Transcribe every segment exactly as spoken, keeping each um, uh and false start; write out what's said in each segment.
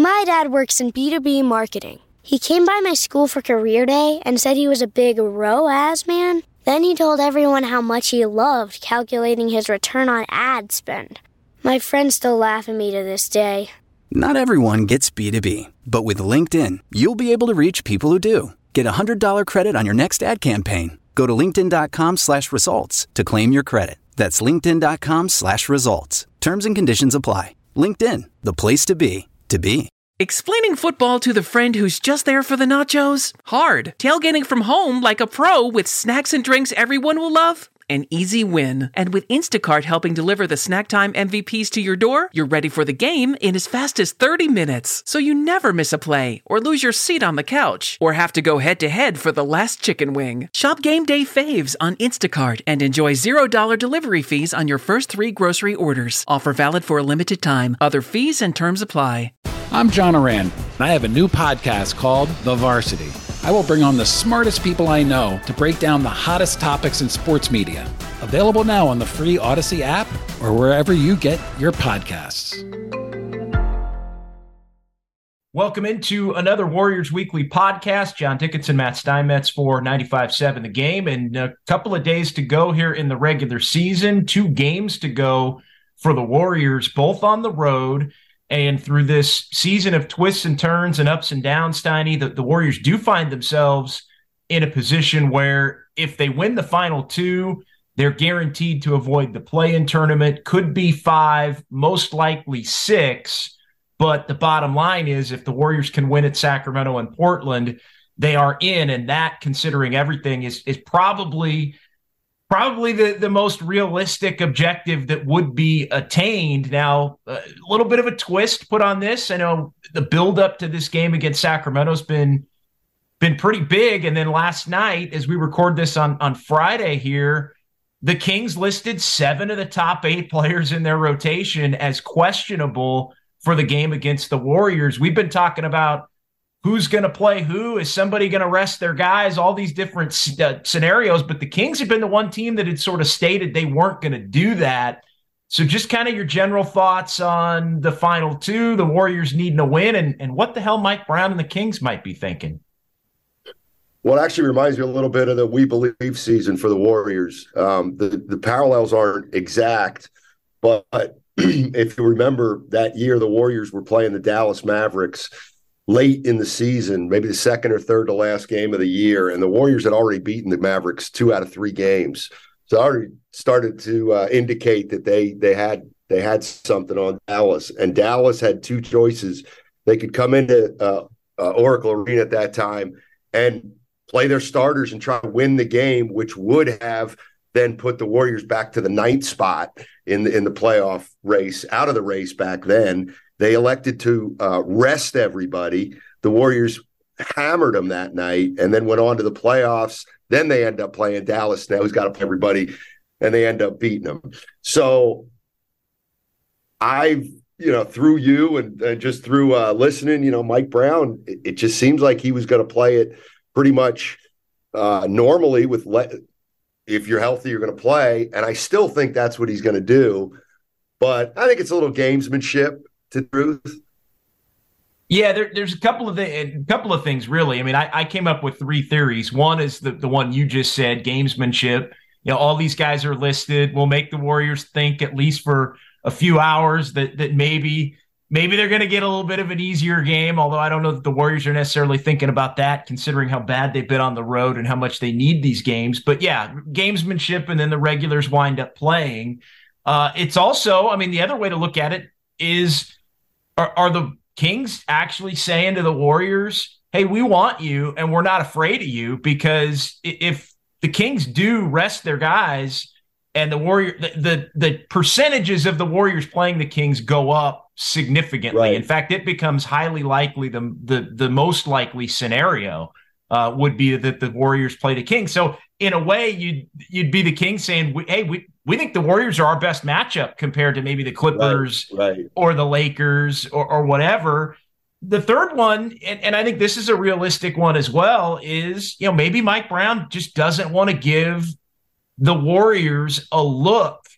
My dad works in B two B marketing. He came by my school for career day and said he was a big R O A S man. Then he told everyone how much he loved calculating his return on ad spend. My friends still laugh at me to this day. Not everyone gets B two B, but with LinkedIn, you'll be able to reach people who do. Get a one hundred dollars credit on your next ad campaign. Go to linkedin.com slash results to claim your credit. That's linkedin.com slash results. Terms and conditions apply. LinkedIn, the place to be, to be. Explaining football to the friend who's just there for the nachos? Hard. Tailgating from home like a pro with snacks and drinks everyone will love? An easy win. And with Instacart helping deliver the snack time M V Ps to your door, you're ready for the game in as fast as thirty minutes. So you never miss a play, or lose your seat on the couch, or have to go head-to-head for the last chicken wing. Shop Game Day Faves on Instacart and enjoy zero dollars delivery fees on your first three grocery orders. Offer valid for a limited time. Other fees and terms apply. I'm John Oran, and I have a new podcast called The Varsity. I will bring on the smartest people I know to break down the hottest topics in sports media. Available now on the free Odyssey app or wherever you get your podcasts. Welcome into another Warriors Weekly podcast. John Dickinson, Matt Steinmetz for ninety-five seven The Game. And a couple of days to go here in the regular season. Two games to go for the Warriors, both on the road. And through this season of twists and turns and ups and downs, Steiny, the, the Warriors do find themselves in a position where if they win the final two, they're guaranteed to avoid the play-in tournament. Could be five, most likely six. But the bottom line is if the Warriors can win at Sacramento and Portland, they are in. And that, considering everything, is, is probably – Probably the, the most realistic objective that would be attained. Now, a little bit of a twist put on this. I know the buildup to this game against Sacramento has been, been pretty big. And then last night, as we record this on, on Friday here, the Kings listed seven of the top eight players in their rotation as questionable for the game against the Warriors. We've been talking about who's going to play who? Is somebody going to rest their guys? All these different uh, scenarios. But the Kings have been the one team that had sort of stated they weren't going to do that. So just kind of your general thoughts on the final two, the Warriors needing a win, and, and what the hell Mike Brown and the Kings might be thinking. Well, it actually reminds me a little bit of the We Believe season for the Warriors. Um, the, the parallels aren't exact, but if you remember that year, the Warriors were playing the Dallas Mavericks late in the season, maybe the second or third to last game of the year, and the Warriors had already beaten the Mavericks two out of three games. So I already started to uh, indicate that they they had they had something on Dallas, and Dallas had two choices. They could come into uh, uh, Oracle Arena at that time and play their starters and try to win the game, which would have then put the Warriors back to the ninth spot in the, in the playoff race, out of the race back then. They elected to uh, rest everybody. The Warriors hammered them that night and then went on to the playoffs. Then they end up playing Dallas now, who's got to play everybody, and they end up beating them. So I've, you know, through you and, and just through uh, listening, you know, Mike Brown, it, it just seems like he was going to play it pretty much uh, normally with le- if you're healthy, you're going to play. And I still think that's what he's going to do. But I think it's a little gamesmanship to truth. Yeah, there, there's a couple of the, a couple of things really. I mean, I, I came up with three theories. One is the, the one you just said, gamesmanship. You know, all these guys are listed. We'll make the Warriors think at least for a few hours that that maybe maybe they're going to get a little bit of an easier game. Although I don't know that the Warriors are necessarily thinking about that, considering how bad they've been on the road and how much they need these games. But yeah, gamesmanship, and then the regulars wind up playing. Uh, it's also, I mean, the other way to look at it is, are, are the Kings actually saying to the Warriors, hey, we want you and we're not afraid of you? Because if the Kings do rest their guys and the Warrior, the, the, the percentages of the Warriors playing the Kings go up significantly. Right. In fact, it becomes highly likely, the, the, the most likely scenario uh, would be that the Warriors play the Kings. So in a way, you'd, you'd be the Kings saying, hey, we, we think the Warriors are our best matchup compared to maybe the Clippers right, right. or the Lakers or, or whatever. The third one, and, and I think this is a realistic one as well, is, you know, maybe Mike Brown just doesn't want to give the Warriors a look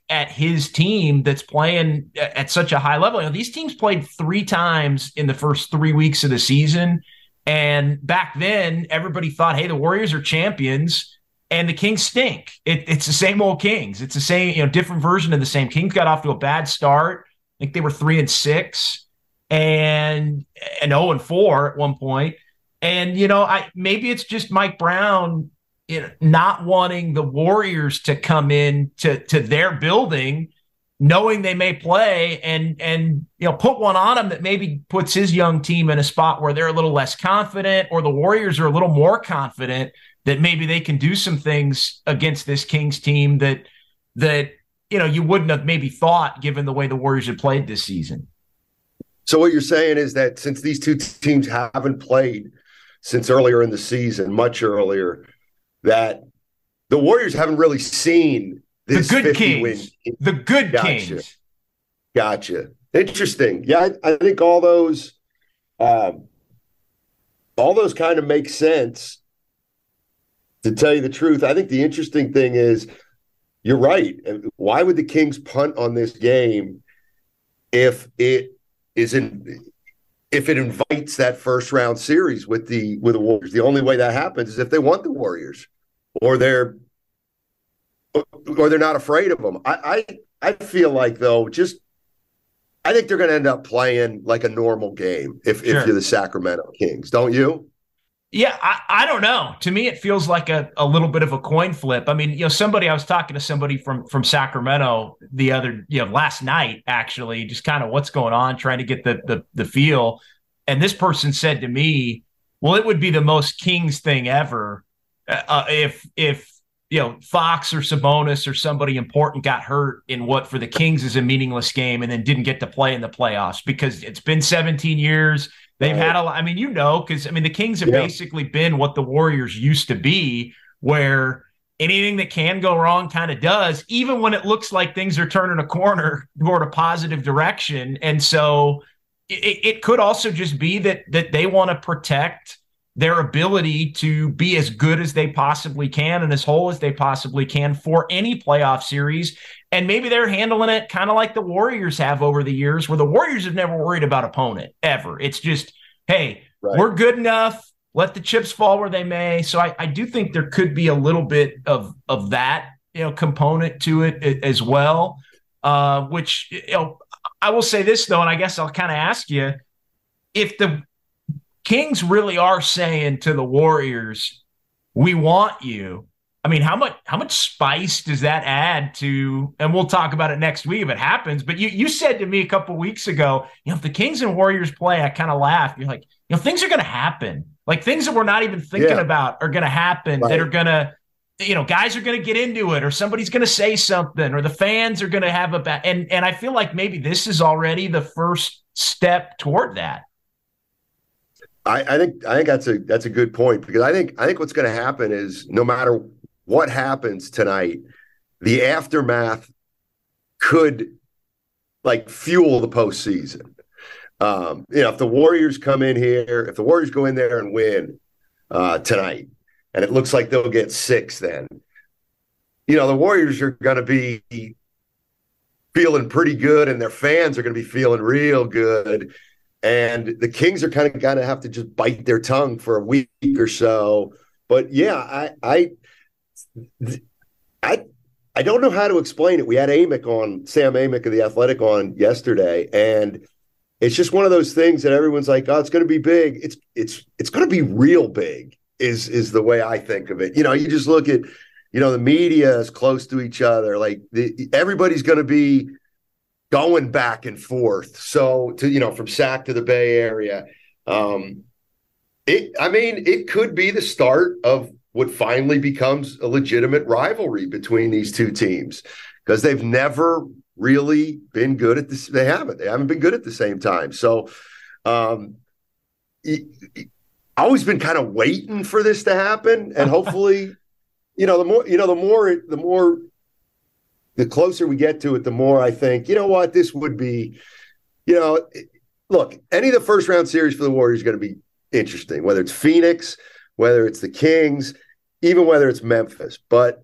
at his team that's playing at such a high level. You know, these teams played three times in the first three weeks of the season. And back then, everybody thought, hey, the Warriors are champions and the Kings stink. It, it's the same old Kings. It's the same, you know, different version of the same. Kings got off to a bad start. I think they were three and six and and oh and four at one point. And, you know, I maybe it's just Mike Brown, you know, not wanting the Warriors to come in to, to their building, knowing they may play and, and, you know, put one on them that maybe puts his young team in a spot where they're a little less confident, or the Warriors are a little more confident that maybe they can do some things against this Kings team that, that, you know, you wouldn't have maybe thought given the way the Warriors had played this season. So what you're saying is that since these two teams haven't played since earlier in the season, much earlier, that the Warriors haven't really seen this the good Kings, win. the good Gotcha. Kings. Gotcha. Interesting. Yeah, I, I think all those, um, all those kind of make sense. To tell you the truth, I think the interesting thing is, you're right. Why would the Kings punt on this game if it isn't? If it invites that first round series with the with the Warriors? The only way that happens is if they want the Warriors, or they're or they're not afraid of them. I I, I feel like though, just I think they're going to end up playing like a normal game if sure. if you're the Sacramento Kings, don't you? Yeah, I, I don't know. To me, it feels like a, a little bit of a coin flip. I mean, you know, somebody I was talking to somebody from from Sacramento the other, you know, last night, actually, just kind of what's going on, trying to get the the the feel. And this person said to me, well, it would be the most Kings thing ever uh, if if you know Fox or Sabonis or somebody important got hurt in what for the Kings is a meaningless game and then didn't get to play in the playoffs, because it's been seventeen years. They've had a lot. I mean, you know, because, I mean, the Kings have yeah. basically been what the Warriors used to be, where anything that can go wrong kind of does, even when it looks like things are turning a corner toward a positive direction. And so it, it could also just be that that they want to protect their ability to be as good as they possibly can and as whole as they possibly can for any playoff series. And maybe they're handling it kind of like the Warriors have over the years, where the Warriors have never worried about opponent ever. It's just, hey, right. we're good enough. Let the chips fall where they may. So I, I do think there could be a little bit of of that, you know, component to it as well. Uh, which, you know, I will say this though, and I guess I'll kind of ask you, if the Kings really are saying to the Warriors, we want you, I mean, how much how much spice does that add to, and we'll talk about it next week if it happens, but you you said to me a couple weeks ago, you know, if the Kings and Warriors play, I kind of laughed. You're like, you know, things are going to happen. Like things that we're not even thinking yeah. about are going to happen, right. that are going to, you know, guys are going to get into it, or somebody's going to say something, or the fans are going to have a bad, and, and I feel like maybe this is already the first step toward that. I, I think I think that's a that's a good point, because I think I think what's going to happen is no matter what happens tonight, the aftermath could like fuel the postseason. Um, you know, if the Warriors come in here, if the Warriors go in there and win uh, tonight, and it looks like they'll get six, then you know the Warriors are going to be feeling pretty good, and their fans are going to be feeling real good. And the Kings are kind of going to have to just bite their tongue for a week or so. But yeah, I, I, I, I don't know how to explain it. We had Amick on, Sam Amick of The Athletic on yesterday, and it's just one of those things that everyone's like, "Oh, it's going to be big." It's it's it's going to be real big. Is is the way I think of it. You know, you just look at, you know, the media is close to each other. Like the, everybody's going to be going back and forth. So to, you know, from Sac to the Bay Area, um, it, I mean, it could be the start of what finally becomes a legitimate rivalry between these two teams, because they've never really been good at this. They haven't, they haven't been good at the same time. So um, it, it, I've always been kind of waiting for this to happen. And hopefully, you know, the more, you know, the more, the more, the closer we get to it, the more I think, you know what, this would be, you know, look, any of the first round series for the Warriors is going to be interesting, whether it's Phoenix, whether it's the Kings, even whether it's Memphis. But,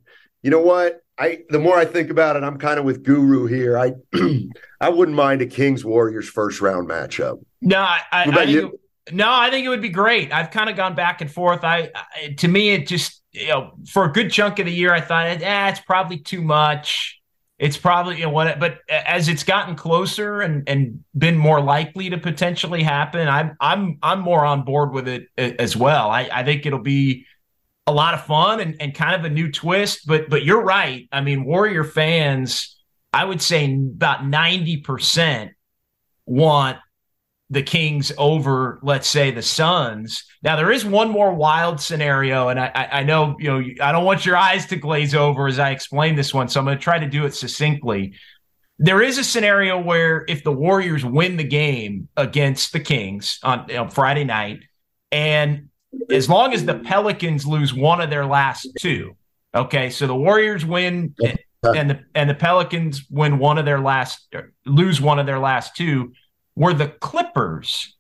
you know what? I the more I think about it, I'm kind of with Guru here. I I wouldn't mind a Kings Warriors first round matchup. No, I, I, I think it, no, I think it would be great. I've kind of gone back and forth. I, I to me, it just you know for a good chunk of the year, I thought, eh, it's probably too much. It's probably you know what, but as it's gotten closer and and been more likely to potentially happen, I'm I'm I'm more on board with it as well. I, I think it'll be a lot of fun and, and kind of a new twist, but but you're right. I mean, Warrior fans, I would say about ninety percent want the Kings over, let's say, the Suns. Now, there is one more wild scenario, and I, I, I know, you know, I don't want your eyes to glaze over as I explain this one, so I'm going to try to do it succinctly. There is a scenario where if the Warriors win the game against the Kings on you know, Friday night, and as long as the Pelicans lose one of their last two, okay, so the Warriors win and the and the Pelicans win one of their last, lose one of their last two, where the Clippers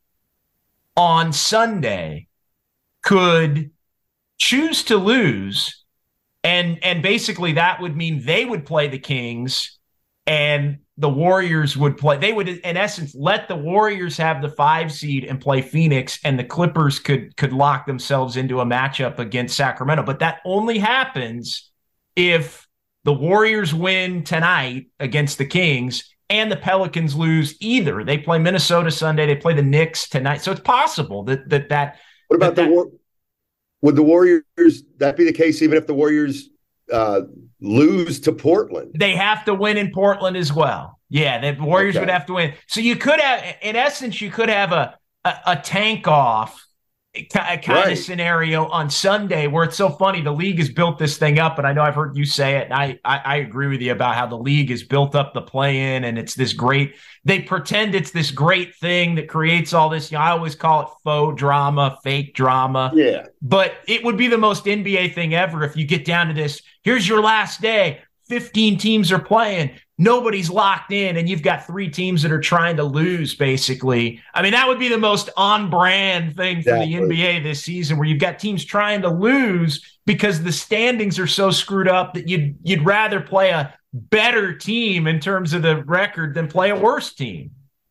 on Sunday could choose to lose, and and basically that would mean they would play the Kings and the Warriors would play. They would, in essence, let the Warriors have the five seed and play Phoenix, and the Clippers could could lock themselves into a matchup against Sacramento. But that only happens if the Warriors win tonight against the Kings and the Pelicans lose either. They play Minnesota Sunday. They play the Knicks tonight. So it's possible that that that. What about that, the war? Would the Warriors that be the case even if the Warriors uh, lose to Portland? They have to win in Portland as well. Yeah, the Warriors okay. would have to win. So you could have, in essence, you could have a a, a tank off kind right. of scenario on Sunday where it's so funny. The league has built this thing up, and I know I've heard you say it, and I, I, I agree with you about how the league has built up the play-in, and it's this great – they pretend it's this great thing that creates all this – you know, I always call it faux drama, fake drama. Yeah. But it would be the most N B A thing ever if you get down to this, here's your last day, fifteen teams are playing, nobody's locked in, and you've got three teams that are trying to lose, basically. I mean, that would be the most on-brand thing for exactly. the N B A this season, where you've got teams trying to lose because the standings are so screwed up that you'd you'd rather play a better team in terms of the record than play a worse team.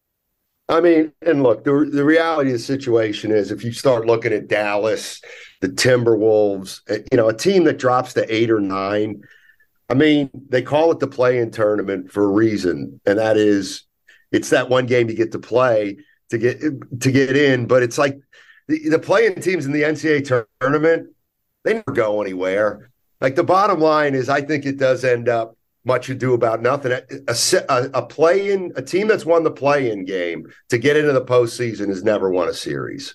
I mean, and look, the, the reality of the situation is if you start looking at Dallas, the Timberwolves, you know, a team that drops to eight or nine – I mean, they call it the play-in tournament for a reason, and that is it's that one game you get to play to get to get in. But it's like the, the play-in teams in the N C double A tournament, they never go anywhere. Like the bottom line is I think it does end up much ado about nothing. A, a, a play-in, a team that's won the play-in game to get into the postseason has never won a series.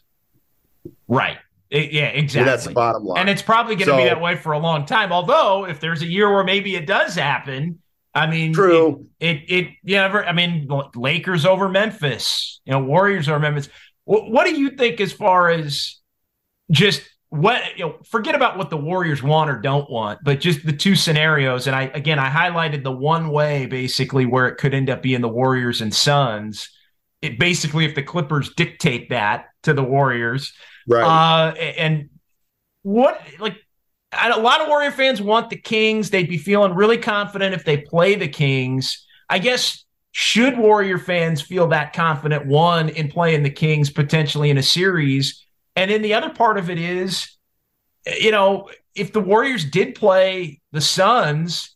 Right. It, yeah, exactly. And that's the bottom line. And it's probably going to so, be that way for a long time. Although, if there's a year where maybe it does happen, I mean, true. It, it, it yeah, I mean, Lakers over Memphis, you know, Warriors over Memphis. What, what do you think as far as just what, you know, forget about what the Warriors want or don't want, but just the two scenarios. And I, again, I highlighted the one way basically where it could end up being the Warriors and Suns. It basically, if the Clippers dictate that to the Warriors. Right. Uh, and what, like, a lot of Warrior fans want the Kings. They'd be feeling really confident if they play the Kings. I guess, should Warrior fans feel that confident, one, in playing the Kings potentially in a series? And then the other part of it is, you know, if the Warriors did play the Suns,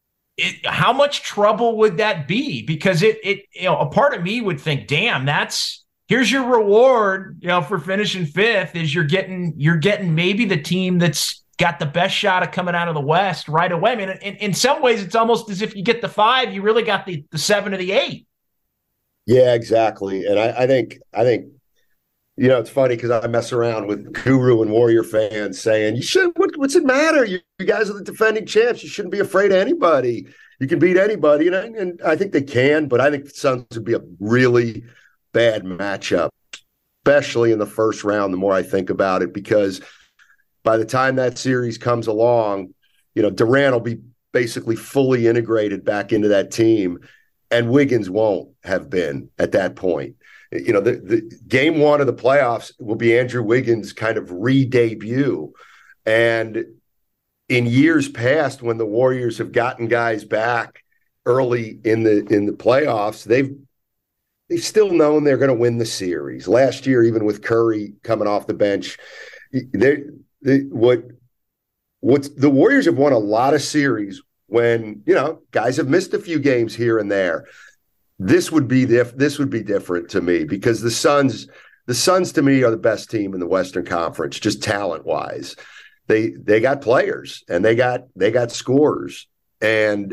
it, how much trouble would that be? Because it, it, you know, a part of me would think, damn, that's, here's your reward, you know, for finishing fifth is you're getting, you're getting maybe the team that's got the best shot of coming out of the West right away. I mean, in, in some ways, it's almost as if you get the five, you really got the, the seven or the eight. Yeah, exactly. And I, I think, I think, you know, it's funny because I mess around with Guru and Warrior fans saying, you should, what, what's it matter? You, you guys are the defending champs. You shouldn't be afraid of anybody. You can beat anybody. And I, and I think they can, but I think the Suns would be a really bad matchup, especially in the first round, the more I think about it, because by the time that series comes along, you know, Durant will be basically fully integrated back into that team, and Wiggins won't have been at that point. You know, the, the game one of the playoffs will be Andrew Wiggins' kind of re-debut. And in years past, when the Warriors have gotten guys back early in the in the playoffs, they've they've still known they're going to win the series. Last year, even with Curry coming off the bench, they they what what's the Warriors have won a lot of series when, you know, guys have missed a few games here and there. This would be the this would be different to me, because the Suns the Suns to me are the best team in the Western Conference, just talent wise. They they got players and they got they got scorers. And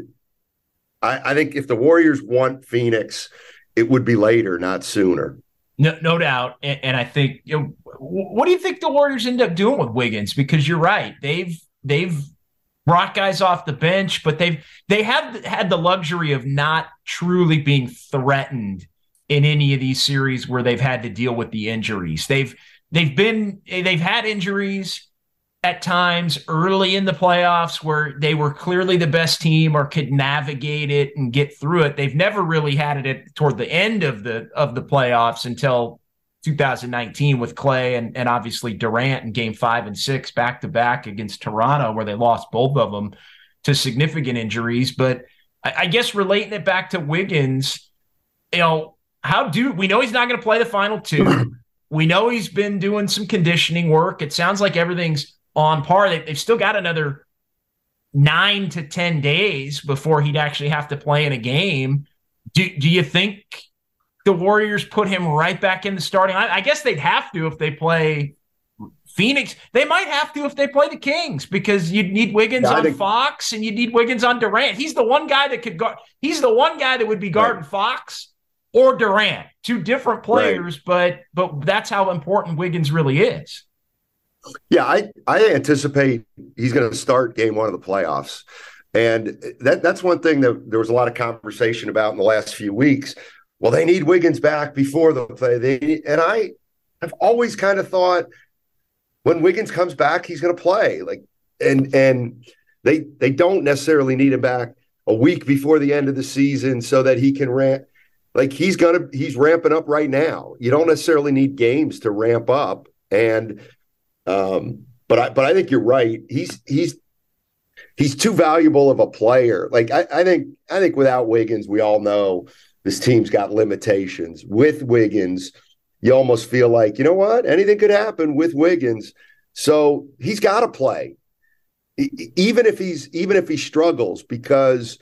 I, I think if the Warriors want Phoenix, it would be later, not sooner. No, no doubt. And, and I think, you know, what do you think the Warriors end up doing with Wiggins? Because you're right. They've they've brought guys off the bench, but they've they have had the luxury of not truly being threatened in any of these series where they've had to deal with the injuries. They've they've been they've had injuries at times early in the playoffs where they were clearly the best team or could navigate it and get through it. They've never really had it toward the end of the of the playoffs until two thousand nineteen with Clay and, and obviously Durant in game five and six back to back against Toronto, where they lost both of them to significant injuries. But I, I guess relating it back to Wiggins, you know, how do we know he's not going to play the final two? We know he's been doing some conditioning work. It sounds like everything's on par. They, they've still got another nine to ten days before he'd actually have to play in a game. Do, do you think the Warriors put him right back in the starting line? I guess they'd have to if they play Phoenix. They might have to if they play the Kings, because you'd need Wiggins yeah, on think, Fox and you'd need Wiggins on Durant. He's the one guy that could guard. He's the one guy that would be guarding right. Fox or Durant. Two different players, right. but but that's how important Wiggins really is. Yeah, I, I anticipate he's going to start game one of the playoffs. And that that's one thing that there was a lot of conversation about in the last few weeks. Well, they need Wiggins back before the play. They, and I have always kind of thought when Wiggins comes back, he's going to play. Like, and and they they don't necessarily need him back a week before the end of the season so that he can ramp. Like he's gonna he's ramping up right now. You don't necessarily need games to ramp up. And um, but I but I think you're right. He's he's he's too valuable of a player. Like I, I think I think without Wiggins, we all know this team's got limitations. With Wiggins, you almost feel like, you know what? Anything could happen with Wiggins. So he's got to play. Even if he's even if he struggles, because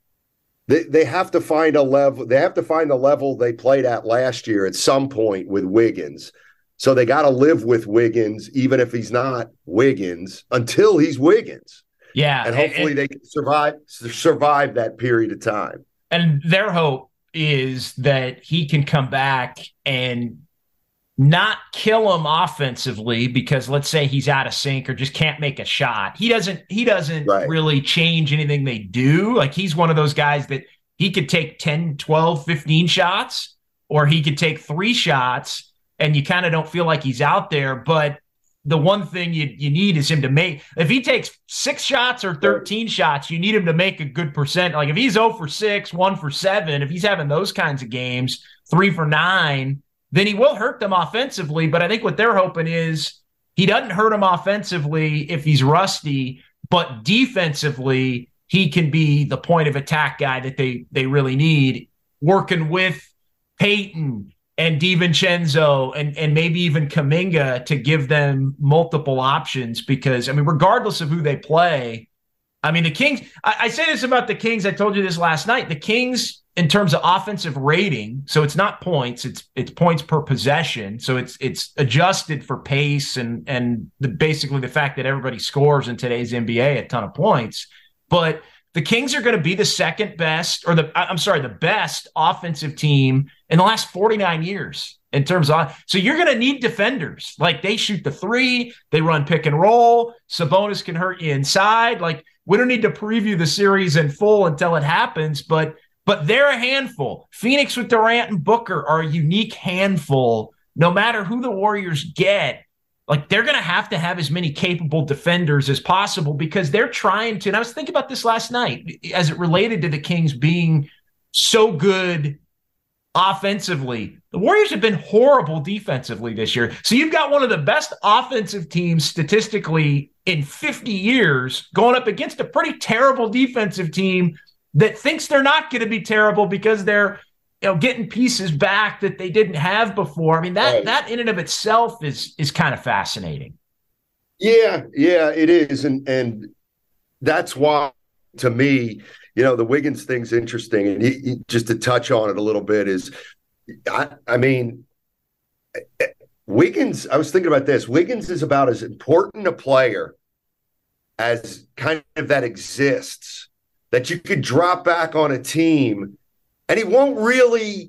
they, they have to find a level, they have to find the level they played at last year at some point with Wiggins. So they got to live with Wiggins, even if he's not Wiggins, until he's Wiggins. Yeah. And hopefully and, they can survive survive that period of time. And their hope is that he can come back and not kill him offensively, because let's say he's out of sync or just can't make a shot. He doesn't, he doesn't right. really change anything they do. Like he's one of those guys that he could take ten, twelve, fifteen shots, or he could take three shots and you kind of don't feel like he's out there. But the one thing you you need is him to make, if he takes six shots or thirteen shots, you need him to make a good percent. Like if he's zero for six, one for seven, if he's having those kinds of games, three for nine, then he will hurt them offensively. But I think what they're hoping is he doesn't hurt them offensively if he's rusty, but defensively, he can be the point of attack guy that they they really need, working with Peyton and DiVincenzo and, and maybe even Kuminga to give them multiple options. Because, I mean, regardless of who they play, I mean, the Kings, I, I say this about the Kings, I told you this last night, the Kings, in terms of offensive rating, so it's not points, it's it's points per possession. So it's it's adjusted for pace and and the, basically the fact that everybody scores in today's N B A a ton of points. But the Kings are going to be the second best, or the I'm sorry, the best offensive team in the last forty-nine years in terms of. So you're going to need defenders. Like they shoot the three, they run pick and roll. Sabonis can hurt you inside. Like we don't need to preview the series in full until it happens, but but they're a handful. Phoenix with Durant and Booker are a unique handful. No matter who the Warriors get, like they're going to have to have as many capable defenders as possible, because they're trying to, and I was thinking about this last night as it related to the Kings being so good offensively. The Warriors have been horrible defensively this year. So you've got one of the best offensive teams statistically in fifty years going up against a pretty terrible defensive team that thinks they're not going to be terrible because they're, you know, getting pieces back that they didn't have before. I mean, that right. that in and of itself is is kind of fascinating. Yeah, yeah, it is. And and that's why, to me, you know, the Wiggins thing's interesting. And he, he, just to touch on it a little bit is, I, I mean, Wiggins, I was thinking about this. Wiggins is about as important a player as kind of that exists, that you could drop back on a team and he won't really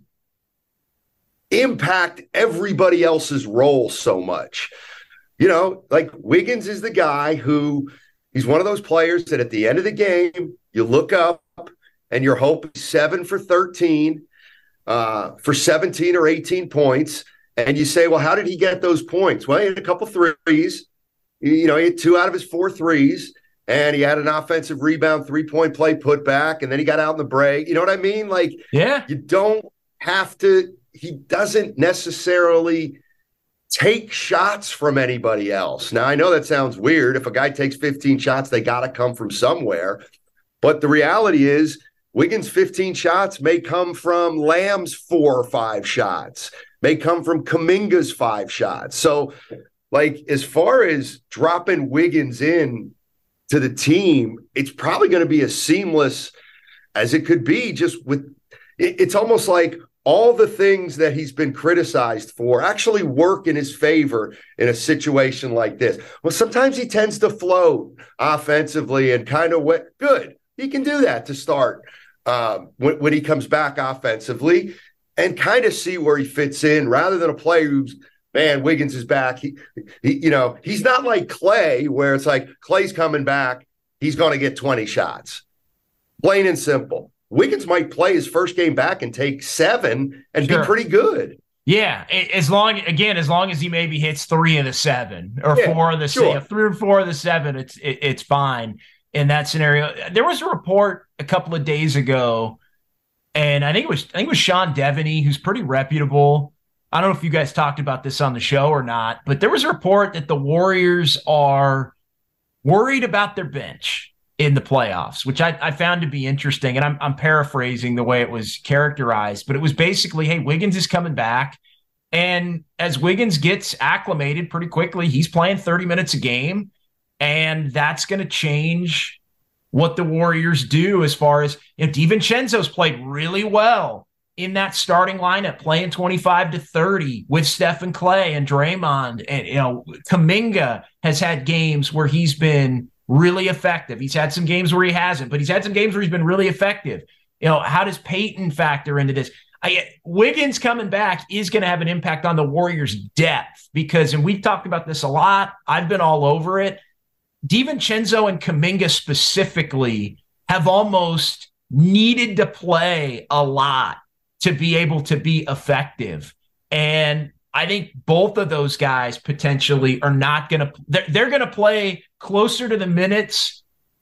impact everybody else's role so much. You know, like Wiggins is the guy who, he's one of those players that at the end of the game, you look up and you're hoping seven for thirteen uh, for seventeen or eighteen points. And you say, well, how did he get those points? Well, he had a couple threes. You know, he had two out of his four threes. And he had an offensive rebound, three-point play put back. And then he got out in the break. You know what I mean? Like, yeah, you don't have to, he doesn't necessarily take shots from anybody else. Now, I know that sounds weird. If a guy takes fifteen shots, they got to come from somewhere. But the reality is Wiggins' fifteen shots may come from Lamb's four or five shots, may come from Kuminga's five shots. So, like, as far as dropping Wiggins in to the team, it's probably going to be as seamless as it could be. Just with, it's almost like all the things that he's been criticized for actually work in his favor in a situation like this. Well, sometimes he tends to float offensively and kind of what good. He can do that to start um, when, when he comes back offensively and kind of see where he fits in rather than a player who's, man, Wiggins is back. He, he, you know, he's not like Clay where it's like Clay's coming back. He's going to get twenty shots. Plain and simple. Wiggins might play his first game back and take seven and sure. be pretty good. Yeah, as long again, as long as he maybe hits three of the seven or yeah, four of the sure. seven, three or four of the seven, it's it, it's fine in that scenario. There was a report a couple of days ago, and I think it was I think it was Sean Devaney, who's pretty reputable. I don't know if you guys talked about this on the show or not, but there was a report that the Warriors are worried about their bench in the playoffs, which I, I found to be interesting. And I'm, I'm paraphrasing the way it was characterized, but it was basically, hey, Wiggins is coming back. And as Wiggins gets acclimated pretty quickly, he's playing thirty minutes a game. And that's going to change what the Warriors do as far as, you know, DiVincenzo's played really well in that starting lineup, playing twenty-five to thirty with Stephen Clay and Draymond. And, you know, Kuminga has had games where he's been really effective. He's had some games where he hasn't, but he's had some games where he's been really effective. You know, how does Peyton factor into this? I, Wiggins coming back is going to have an impact on the Warriors' depth because, and we've talked about this a lot, I've been all over it, DiVincenzo and Kuminga specifically have almost needed to play a lot to be able to be effective. And I think both of those guys potentially are not going to, they're, they're going to play closer to the minutes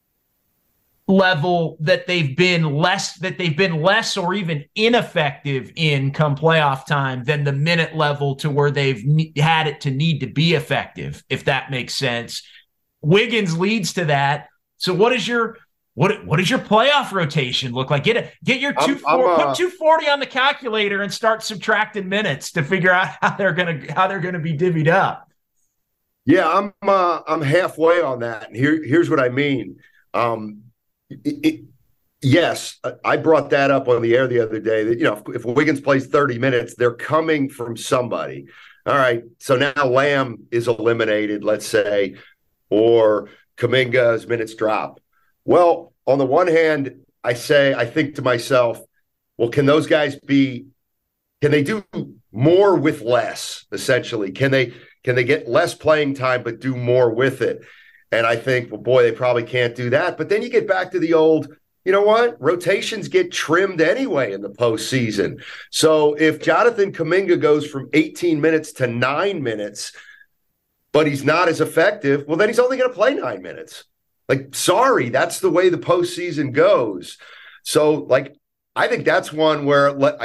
level that they've been less, that they've been less or even ineffective in come playoff time than the minute level to where they've ne- had it to need to be effective, if that makes sense. Wiggins leads to that. So what is your, What what does your playoff rotation look like? Get a, get your two I'm, I'm, uh, put two forty on the calculator and start subtracting minutes to figure out how they're gonna how they're gonna be divvied up. Yeah, I'm uh, I'm halfway on that. And here here's what I mean. Um, it, it, yes, I brought that up on the air the other day. That you know, if, if Wiggins plays thirty minutes, they're coming from somebody. All right, so now Lamb is eliminated, let's say, or Kuminga's minutes drop. Well, on the one hand, I say, I think to myself, well, can those guys be, can they do more with less, essentially? Can they, can they get less playing time, but do more with it? And I think, well, boy, they probably can't do that. But then you get back to the old, you know what? Rotations get trimmed anyway in the postseason. So if Jonathan Kuminga goes from eighteen minutes to nine minutes, but he's not as effective, well, then he's only going to play nine minutes. Like, sorry, that's the way the postseason goes. So, like, I think that's one where let, I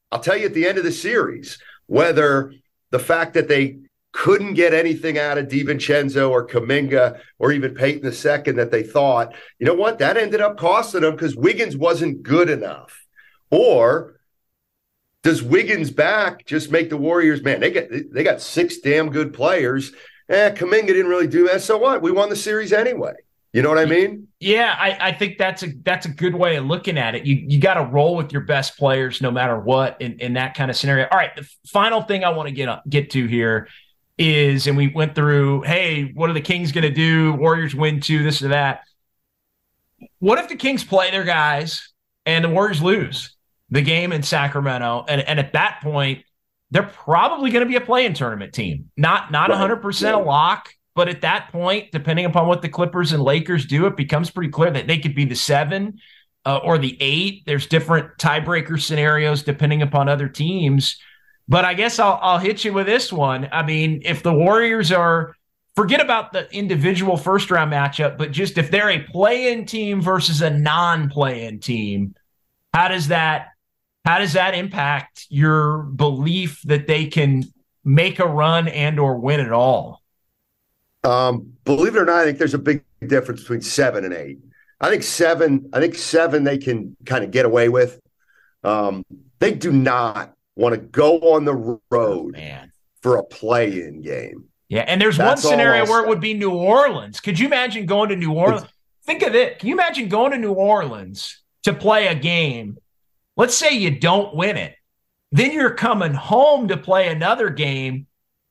I'll tell you at the end of the series, whether the fact that they couldn't get anything out of DiVincenzo or Kuminga or even Peyton the second that they thought, you know what, that ended up costing them because Wiggins wasn't good enough. Or does Wiggins back just make the Warriors, man, they got they got six damn good players. Eh, Kuminga didn't really do that. So what? We won the series anyway. You know what I mean? Yeah, I, I think that's a that's a good way of looking at it. You you got to roll with your best players no matter what in, in that kind of scenario. All right, the final thing I want to get up, get to here is, and we went through, hey, what are the Kings going to do? Warriors win two, this or that. What if the Kings play their guys and the Warriors lose the game in Sacramento? And, and at that point, they're probably going to be a play-in tournament team. Not, not one hundred percent a lock, but at that point, depending upon what the Clippers and Lakers do, it becomes pretty clear that they could be the seven uh, or the eight. There's different tiebreaker scenarios depending upon other teams. But I guess I'll, I'll hit you with this one. I mean, if the Warriors are – forget about the individual first-round matchup, but just if they're a play-in team versus a non-play-in team, how does that how does that impact your belief that they can make a run and or win it all? Um, believe it or not, I think there's a big difference between seven and eight. I think seven, I think seven they can kind of get away with. Um, they do not want to go on the road oh, man. for a play-in game. Yeah, and there's That's one scenario where say. it would be New Orleans. Could you imagine going to New Orleans? It's, Think of it. Can you imagine going to New Orleans to play a game? Let's say you don't win it. Then you're coming home to play another game.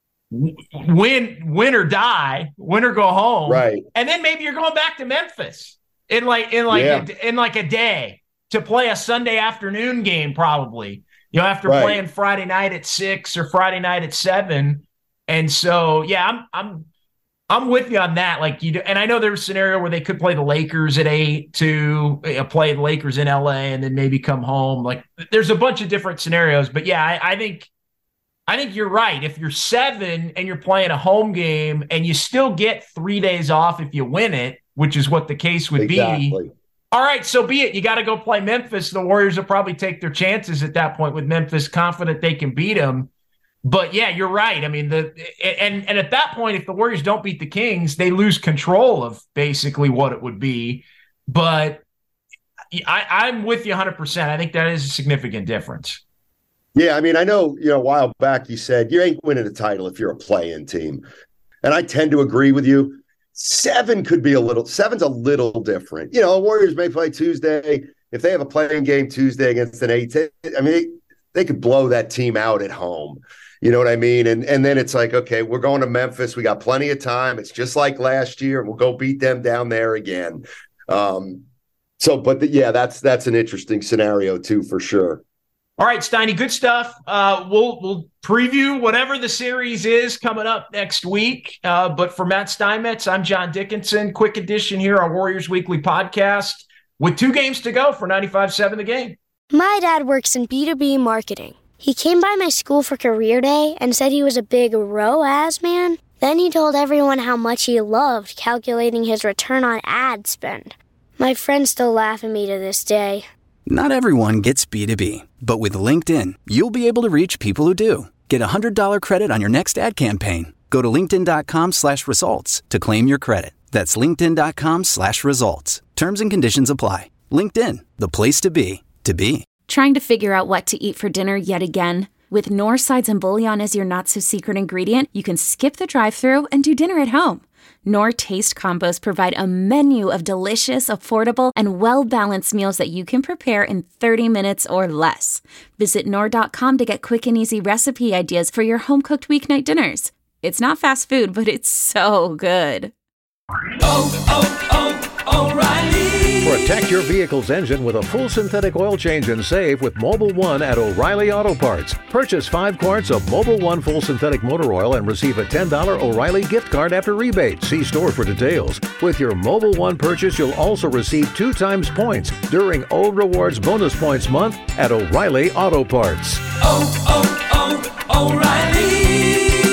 Win, win or die, win or go home, right? And then maybe you're going back to Memphis in like in like yeah. a, in like a day to play a Sunday afternoon game, probably. You know, after right. playing Friday night at six or Friday night at seven, and so yeah, I'm I'm I'm with you on that. Like you do, and I know there's a scenario where they could play the Lakers at eight to uh, play the Lakers in L A and then maybe come home. Like there's a bunch of different scenarios, but yeah, I, I think. I think you're right. If you're seven and you're playing a home game and you still get three days off if you win it, which is what the case would exactly. be. All right, so be it. You got to go play Memphis. The Warriors will probably take their chances at that point with Memphis, confident they can beat them. But yeah, you're right. I mean, the and and at that point, if the Warriors don't beat the Kings, they lose control of basically what it would be. But I, I'm with you one hundred percent. I think that is a significant difference. Yeah, I mean, I know, you know, a while back you said you ain't winning a title if you're a play-in team. And I tend to agree with you. Seven could be a little, seven's a little different. You know, the Warriors may play Tuesday. If they have a play-in game Tuesday against an eight, I mean, they, they could blow that team out at home. You know what I mean? And and then it's like, okay, we're going to Memphis. We got plenty of time. It's just like last year, and we'll go beat them down there again. Um, so, but the, yeah, that's that's an interesting scenario too, for sure. All right, Steiny, good stuff. Uh, we'll we'll preview whatever the series is coming up next week. Uh, but for Matt Steinmetz, I'm John Dickinson. Quick edition here, our Warriors Weekly podcast, with two games to go for ninety-five seven The Game. My dad works in B two B marketing. He came by my school for career day and said he was a big R O A S man. Then he told everyone how much he loved calculating his return on ad spend. My friends still laugh at me to this day. Not everyone gets B two B, but with LinkedIn, you'll be able to reach people who do. Get a one hundred dollars credit on your next ad campaign. Go to linkedin.com slash results to claim your credit. That's linkedin.com slash results. Terms and conditions apply. LinkedIn, the place to be, to be. Trying to figure out what to eat for dinner yet again? With Knorr sides and bouillon as your not-so-secret ingredient, you can skip the drive-thru and do dinner at home. Knorr Taste Combos provide a menu of delicious, affordable, and well-balanced meals that you can prepare in thirty minutes or less. Visit Knorr dot com to get quick and easy recipe ideas for your home-cooked weeknight dinners. It's not fast food, but it's so good. Oh, oh, oh, O'Reilly! Protect your vehicle's engine with a full synthetic oil change and save with Mobil one at O'Reilly Auto Parts. Purchase five quarts of Mobil one full synthetic motor oil and receive a ten dollars O'Reilly gift card after rebate. See store for details. With your Mobil one purchase, you'll also receive two times points during O Rewards Bonus Points Month at O'Reilly Auto Parts. Oh,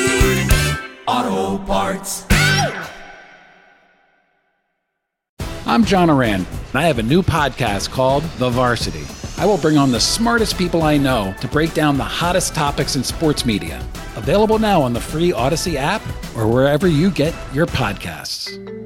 oh, oh, O'Reilly Auto Parts. I'm John Oran, and I have a new podcast called The Varsity. I will bring on the smartest people I know to break down the hottest topics in sports media. Available now on the free Odyssey app or wherever you get your podcasts.